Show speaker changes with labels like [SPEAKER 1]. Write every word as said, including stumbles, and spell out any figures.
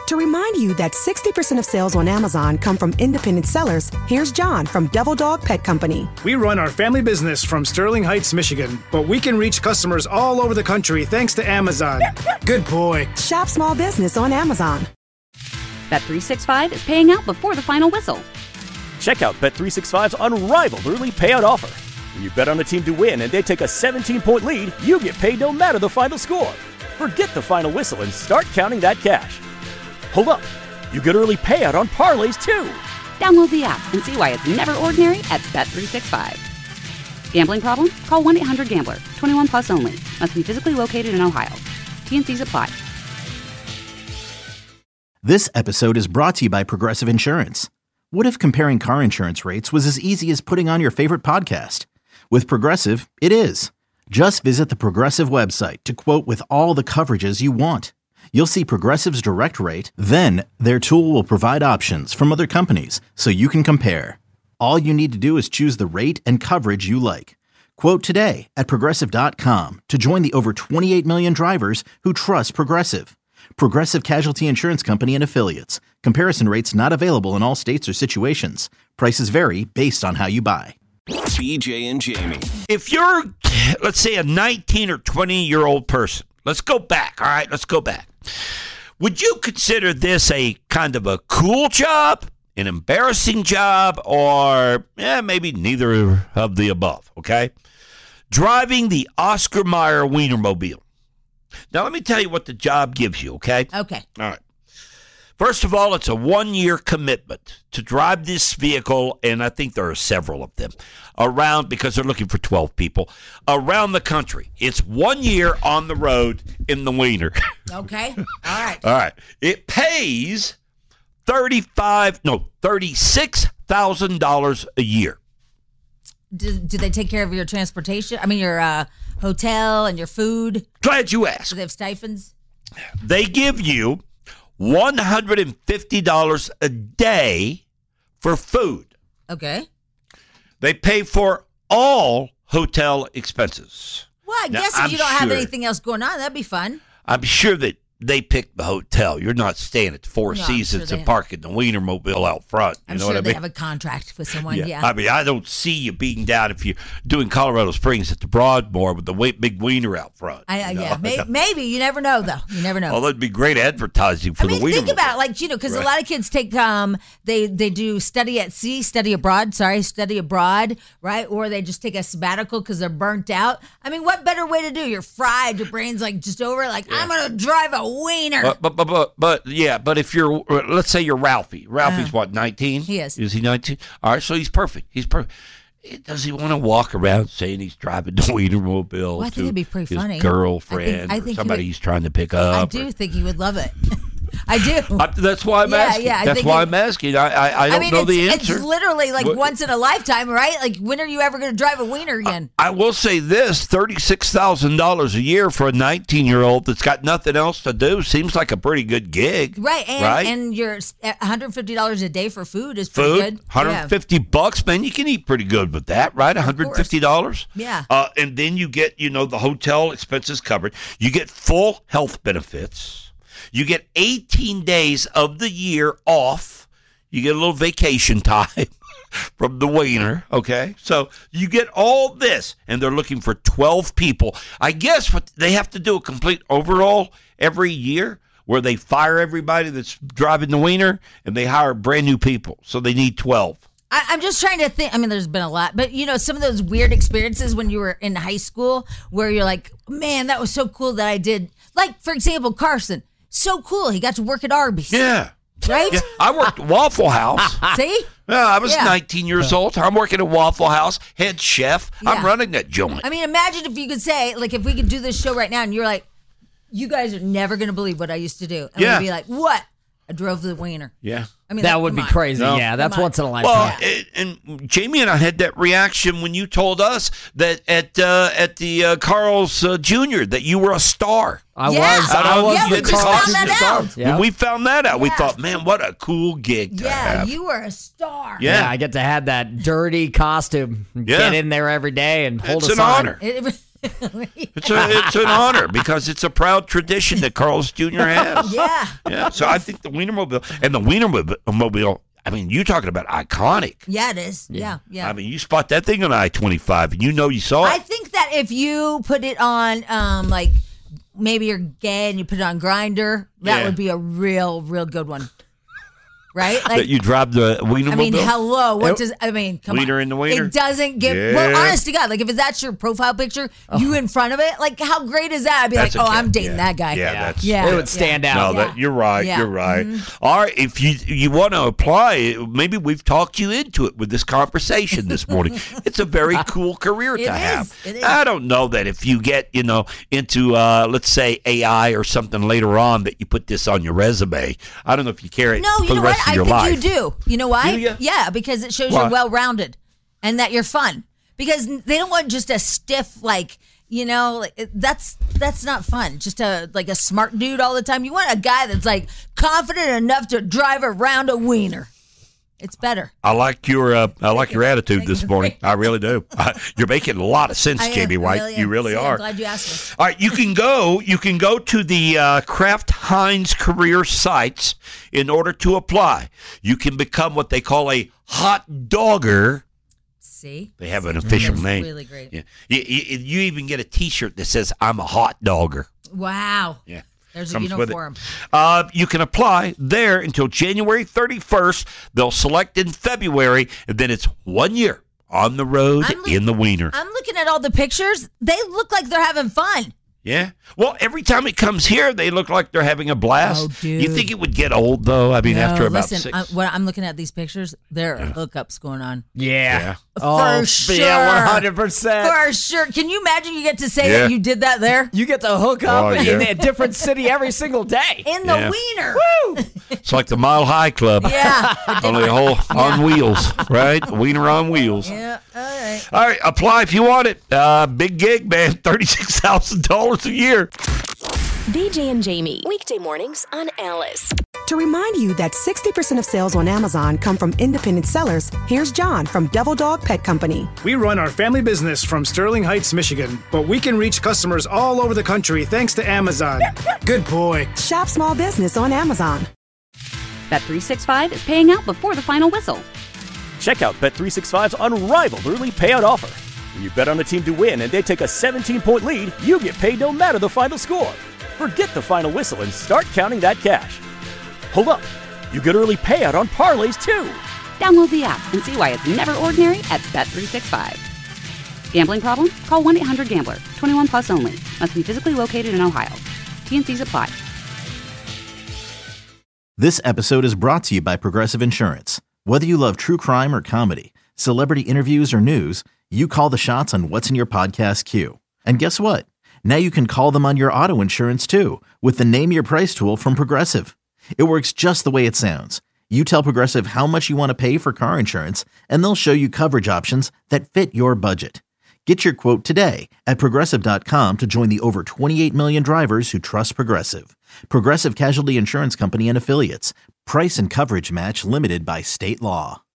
[SPEAKER 1] To remind you that sixty percent of sales on Amazon come from independent sellers, here's John from Devil Dog Pet Company.
[SPEAKER 2] We run our family business from Sterling Heights, Michigan, but we can reach customers all over the country thanks to Amazon. Good boy.
[SPEAKER 1] Shop small business on Amazon.
[SPEAKER 3] Bet three sixty-five is paying out before the final whistle.
[SPEAKER 4] Check out Bet three sixty-five's unrivaled early payout offer. When you bet on a team to win and they take a seventeen-point lead, you get paid no matter the final score. Forget the final whistle and start counting that cash. Hold up. You get early payout on parlays, too.
[SPEAKER 3] Download the app and see why it's never ordinary at Bet three sixty-five. Gambling problem? Call one eight hundred gambler. twenty-one plus only. Must be physically located in Ohio. T and C's apply.
[SPEAKER 5] This episode is brought to you by Progressive Insurance. What if comparing car insurance rates was as easy as putting on your favorite podcast? With Progressive, it is. Just visit the Progressive website to quote with all the coverages you want. You'll see Progressive's direct rate, then their tool will provide options from other companies so you can compare. All you need to do is choose the rate and coverage you like. Quote today at Progressive dot com to join the over twenty-eight million drivers who trust Progressive. Progressive Casualty Insurance Company and Affiliates. Comparison rates not available in all states or situations. Prices vary based on how you buy.
[SPEAKER 6] B J and Jamie.
[SPEAKER 7] If you're, let's say, a nineteen or twenty-year-old person, let's go back, all right? Let's go back. Would you consider this a kind of a cool job, an embarrassing job, or eh, maybe neither of the above, okay? Driving the Oscar Mayer Wienermobile. Now, let me tell you what the job gives you, okay?
[SPEAKER 8] Okay.
[SPEAKER 7] All right. First of all, it's a one-year commitment to drive this vehicle, and I think there are several of them, around, because they're looking for twelve people, around the country. It's one year on the road in the Wiener.
[SPEAKER 8] Okay. All right.
[SPEAKER 7] All right. It pays thirty-five, no, thirty-six thousand dollars a year.
[SPEAKER 8] Do, do they take care of your transportation? I mean, your uh, hotel and your food?
[SPEAKER 7] Glad you asked.
[SPEAKER 8] Do they have stipends?
[SPEAKER 7] They give you one hundred fifty dollars a day for food.
[SPEAKER 8] Okay.
[SPEAKER 7] They pay for all hotel expenses.
[SPEAKER 8] Well, I
[SPEAKER 7] Now,
[SPEAKER 8] guess if
[SPEAKER 7] I'm
[SPEAKER 8] you don't have
[SPEAKER 7] sure-
[SPEAKER 8] anything else going on, that'd be fun.
[SPEAKER 7] I'm sure that they picked the hotel. You're not staying at the Four
[SPEAKER 8] No, I'm
[SPEAKER 7] Seasons
[SPEAKER 8] sure they
[SPEAKER 7] and parking the Wienermobile out front. You
[SPEAKER 8] I'm
[SPEAKER 7] know
[SPEAKER 8] sure
[SPEAKER 7] what I
[SPEAKER 8] they
[SPEAKER 7] mean?
[SPEAKER 8] have a contract with someone. Yeah.
[SPEAKER 7] I mean, I don't see you being down if you're doing Colorado Springs at the Broadmoor with the wa- big wiener out front.
[SPEAKER 8] I, I,
[SPEAKER 7] you know?
[SPEAKER 8] yeah. May, maybe. You never know, though. You never know.
[SPEAKER 7] Well, that'd be great advertising for
[SPEAKER 8] I mean,
[SPEAKER 7] the wiener.
[SPEAKER 8] think about it, like, you know, because
[SPEAKER 7] Right.
[SPEAKER 8] a lot of kids take, um, they they do study at sea, study abroad, sorry, study abroad, right? Or they just take a sabbatical because they're burnt out. I mean, what better way to do? You're fried, your brain's like just over, like, I'm going to drive a wiener.
[SPEAKER 7] But, but, but, but, but, yeah, but if you're, let's say you're Ralphie. Ralphie's
[SPEAKER 8] Uh,
[SPEAKER 7] what, nineteen?
[SPEAKER 8] he is.
[SPEAKER 7] Is he nineteen? All right, so he's perfect. He's perfect. Does he want to walk around saying he's driving the Wienermobile
[SPEAKER 8] Well, I
[SPEAKER 7] to
[SPEAKER 8] think it'd be pretty
[SPEAKER 7] his
[SPEAKER 8] funny.
[SPEAKER 7] girlfriend
[SPEAKER 8] I think- I think
[SPEAKER 7] or
[SPEAKER 8] he
[SPEAKER 7] somebody
[SPEAKER 8] would-
[SPEAKER 7] he's trying to pick up?
[SPEAKER 8] I
[SPEAKER 7] or-
[SPEAKER 8] do think he would love it. I do.
[SPEAKER 7] I, that's why I'm
[SPEAKER 8] Yeah,
[SPEAKER 7] asking.
[SPEAKER 8] yeah, I
[SPEAKER 7] that's
[SPEAKER 8] think
[SPEAKER 7] why
[SPEAKER 8] it-
[SPEAKER 7] I'm asking. I I, I don't
[SPEAKER 8] I mean,
[SPEAKER 7] know
[SPEAKER 8] it's,
[SPEAKER 7] the answer.
[SPEAKER 8] it's literally like
[SPEAKER 7] What-
[SPEAKER 8] once in a lifetime, right? Like, when are you ever going to drive a wiener again?
[SPEAKER 7] I will say this: thirty-six thousand dollars a year for a nineteen-year-old that's got nothing else to do seems like a pretty good gig,
[SPEAKER 8] Right, and
[SPEAKER 7] right?
[SPEAKER 8] and your one hundred fifty dollars a day for food is pretty
[SPEAKER 7] Food,
[SPEAKER 8] good.
[SPEAKER 7] one hundred fifty bucks, man. You can eat pretty good with that, right? one hundred fifty dollars.
[SPEAKER 8] Yeah.
[SPEAKER 7] Uh, and then you get, you know, the hotel expenses covered. You get full health benefits. You get eighteen days of the year off. You get a little vacation time from the wiener, okay? So you get all this, and they're looking for twelve people. I guess what they have to do a complete overhaul every year where they fire everybody that's driving the wiener and they hire brand new people. So they need twelve.
[SPEAKER 8] I, I'm just trying to think. I mean, there's been a lot, but you know, some of those weird experiences when you were in high school where you're like, man, that was so cool that I did. Like, for example, Carson, so cool. He got to work at Arby's.
[SPEAKER 7] Yeah.
[SPEAKER 8] Right?
[SPEAKER 7] Yeah, I worked at Waffle House.
[SPEAKER 8] See?
[SPEAKER 7] Yeah, I was
[SPEAKER 8] Yeah.
[SPEAKER 7] nineteen years old. I'm working at Waffle House, head chef.
[SPEAKER 8] Yeah.
[SPEAKER 7] I'm running that joint.
[SPEAKER 8] I mean, imagine if you could say, like, if we could do this show right now and you're like, you guys are never going to believe what I used to do. And
[SPEAKER 7] Yeah.
[SPEAKER 8] we'd be like, what? I drove the wiener.
[SPEAKER 7] Yeah.
[SPEAKER 8] I mean,
[SPEAKER 9] that
[SPEAKER 8] like,
[SPEAKER 9] would
[SPEAKER 8] come
[SPEAKER 9] be
[SPEAKER 8] on.
[SPEAKER 9] crazy.
[SPEAKER 7] No.
[SPEAKER 9] Yeah, that's
[SPEAKER 8] Come on.
[SPEAKER 9] once in a
[SPEAKER 7] Well,
[SPEAKER 9] lifetime.
[SPEAKER 7] and, and Jamie and I had that reaction when you told us that at uh, at the uh, Carl's uh, Junior that you were a star.
[SPEAKER 9] I
[SPEAKER 8] Yeah.
[SPEAKER 9] was.
[SPEAKER 7] I
[SPEAKER 9] I
[SPEAKER 7] don't-
[SPEAKER 9] was
[SPEAKER 8] yeah,
[SPEAKER 7] you
[SPEAKER 8] we
[SPEAKER 7] had
[SPEAKER 9] the
[SPEAKER 8] just
[SPEAKER 7] the
[SPEAKER 9] Carl
[SPEAKER 8] found that
[SPEAKER 9] Junior
[SPEAKER 8] out.
[SPEAKER 9] star. Yeah.
[SPEAKER 7] When we found that out, we
[SPEAKER 8] Yeah.
[SPEAKER 7] thought, man, what a cool gig to
[SPEAKER 8] Yeah,
[SPEAKER 7] have.
[SPEAKER 8] you were a star.
[SPEAKER 7] Yeah.
[SPEAKER 9] Yeah, I get to have that dirty costume,
[SPEAKER 7] Yeah.
[SPEAKER 9] get in there every day and hold
[SPEAKER 7] It's
[SPEAKER 9] a
[SPEAKER 7] an
[SPEAKER 9] sign.
[SPEAKER 7] honor.
[SPEAKER 8] It, it,
[SPEAKER 7] It's a, it's an honor because it's a proud tradition that Carl's Junior has.
[SPEAKER 8] Yeah.
[SPEAKER 7] Yeah. So I think the Wienermobile and the Wienermobile, I mean, you're talking about iconic.
[SPEAKER 8] Yeah, it is. Yeah, yeah.
[SPEAKER 7] I mean, you spot that thing on I twenty-five and you know you saw it.
[SPEAKER 8] I think that if you put it on, um, like, maybe you're gay and you put it on Grindr, that
[SPEAKER 7] Yeah.
[SPEAKER 8] would be a real, real good one. Right? Like,
[SPEAKER 7] that you drive the Wienermobile?
[SPEAKER 8] I mean, hello. What does, I mean, come
[SPEAKER 7] Wiener
[SPEAKER 8] on.
[SPEAKER 7] in the wiener?
[SPEAKER 8] It doesn't give,
[SPEAKER 7] Yeah.
[SPEAKER 8] well, honest to God, like, if that's your profile picture, you in front of it, like, how great is that? I'd be
[SPEAKER 7] That's
[SPEAKER 8] like,
[SPEAKER 7] a
[SPEAKER 8] oh, I'm
[SPEAKER 7] kid.
[SPEAKER 8] dating
[SPEAKER 7] Yeah.
[SPEAKER 8] that guy.
[SPEAKER 7] Yeah, that's
[SPEAKER 8] yeah.
[SPEAKER 9] It would stand out.
[SPEAKER 7] No, that you're right.
[SPEAKER 8] Yeah.
[SPEAKER 7] You're right.
[SPEAKER 8] Mhm.
[SPEAKER 7] All right, if you you want to apply, maybe we've talked you into it with this conversation this morning. It's a very cool career
[SPEAKER 8] It
[SPEAKER 7] to
[SPEAKER 8] is.
[SPEAKER 7] have.
[SPEAKER 8] It is.
[SPEAKER 7] I don't know that if you get you know into uh, let's say A I or something later on that you put this on your resume. I don't know if you carry it
[SPEAKER 8] No,
[SPEAKER 7] for
[SPEAKER 8] you
[SPEAKER 7] the
[SPEAKER 8] know
[SPEAKER 7] rest
[SPEAKER 8] what?
[SPEAKER 7] of
[SPEAKER 8] I
[SPEAKER 7] your
[SPEAKER 8] think
[SPEAKER 7] life.
[SPEAKER 8] you do. You know why?
[SPEAKER 7] Do ya?
[SPEAKER 8] Yeah, because it shows
[SPEAKER 7] Why?
[SPEAKER 8] you're well-rounded and that you're fun. Because they don't want just a stiff, like, you know, like, it- that's that's not fun. Just a like a smart dude all the time. You want a guy that's like confident enough to drive around a wiener. It's better.
[SPEAKER 7] I like your uh, I like your attitude this morning. I really do. Uh, you're making a lot of sense,
[SPEAKER 8] I am.
[SPEAKER 7] Jamie
[SPEAKER 8] I
[SPEAKER 7] White.
[SPEAKER 8] really
[SPEAKER 7] you
[SPEAKER 8] am.
[SPEAKER 7] really
[SPEAKER 8] See,
[SPEAKER 7] are.
[SPEAKER 8] I'm glad you asked me.
[SPEAKER 7] All right, you can go. You can go to the uh, Kraft Heinz career sites in order to apply. You can become what they call a hot dogger.
[SPEAKER 8] See?
[SPEAKER 7] They have an official
[SPEAKER 8] That's
[SPEAKER 7] name.
[SPEAKER 8] really great.
[SPEAKER 7] Yeah. You, you, you even get a T-shirt that says "I'm a hot dogger."
[SPEAKER 8] Wow.
[SPEAKER 7] Yeah.
[SPEAKER 8] There's a
[SPEAKER 7] Comes with it.
[SPEAKER 8] uniform.
[SPEAKER 7] Uh, you can apply there until January thirty-first. They'll select in February, and then it's one year on the road
[SPEAKER 8] I'm look-
[SPEAKER 7] in the wiener.
[SPEAKER 8] I'm looking at all the pictures. They look like they're having fun.
[SPEAKER 7] Yeah. Well, every time it comes here, they look like they're having a blast.
[SPEAKER 8] Oh, dude.
[SPEAKER 7] You think it would get old, though? I mean,
[SPEAKER 8] No,
[SPEAKER 7] after about
[SPEAKER 8] listen,
[SPEAKER 7] six.
[SPEAKER 8] I, when I'm looking at these pictures, there are hookups going on.
[SPEAKER 9] Yeah.
[SPEAKER 7] Yeah.
[SPEAKER 9] Oh,
[SPEAKER 8] For sure.
[SPEAKER 9] Yeah, one hundred percent.
[SPEAKER 8] For sure. Can you imagine you get to say
[SPEAKER 7] Yeah.
[SPEAKER 8] that you did that there?
[SPEAKER 9] You get to hook up
[SPEAKER 7] Oh,
[SPEAKER 9] in
[SPEAKER 7] yeah.
[SPEAKER 9] a different city every single day.
[SPEAKER 8] In the
[SPEAKER 7] Yeah.
[SPEAKER 8] wiener.
[SPEAKER 9] Woo!
[SPEAKER 7] It's like the Mile High Club.
[SPEAKER 8] Yeah.
[SPEAKER 7] Only a whole on wheels, right? Wiener on wheels.
[SPEAKER 8] Yeah. All right.
[SPEAKER 7] All right, apply if you want it. Uh, big gig, man. thirty-six thousand dollars a year.
[SPEAKER 10] B J and Jamie, weekday mornings on Alice.
[SPEAKER 1] To remind you that sixty percent of sales on Amazon come from independent sellers, here's John from Devil Dog Pet Company.
[SPEAKER 2] We run our family business from Sterling Heights, Michigan, but we can reach customers all over the country thanks to Amazon. Good boy.
[SPEAKER 1] Shop small business on Amazon.
[SPEAKER 3] Bet three sixty-five is paying out before the final whistle.
[SPEAKER 4] Check out Bet three sixty-five's unrivaled early payout offer. When you bet on a team to win and they take a seventeen-point lead, you get paid no matter the final score. Forget the final whistle and start counting that cash. Hold up. You get early payout on parlays, too.
[SPEAKER 3] Download the app and see why it's never ordinary at Bet three sixty-five. Gambling problem? Call one eight hundred gambler. twenty-one plus only. Must be physically located in Ohio. T N Cs apply.
[SPEAKER 5] This episode is brought to you by Progressive Insurance. Whether you love true crime or comedy, celebrity interviews or news, you call the shots on what's in your podcast queue. And guess what? Now you can call them on your auto insurance too with the Name Your Price tool from Progressive. It works just the way it sounds. You tell Progressive how much you want to pay for car insurance, and they'll show you coverage options that fit your budget. Get your quote today at Progressive dot com to join the over twenty-eight million drivers who trust Progressive. Progressive Casualty Insurance Company and Affiliates. Price and coverage match limited by state law.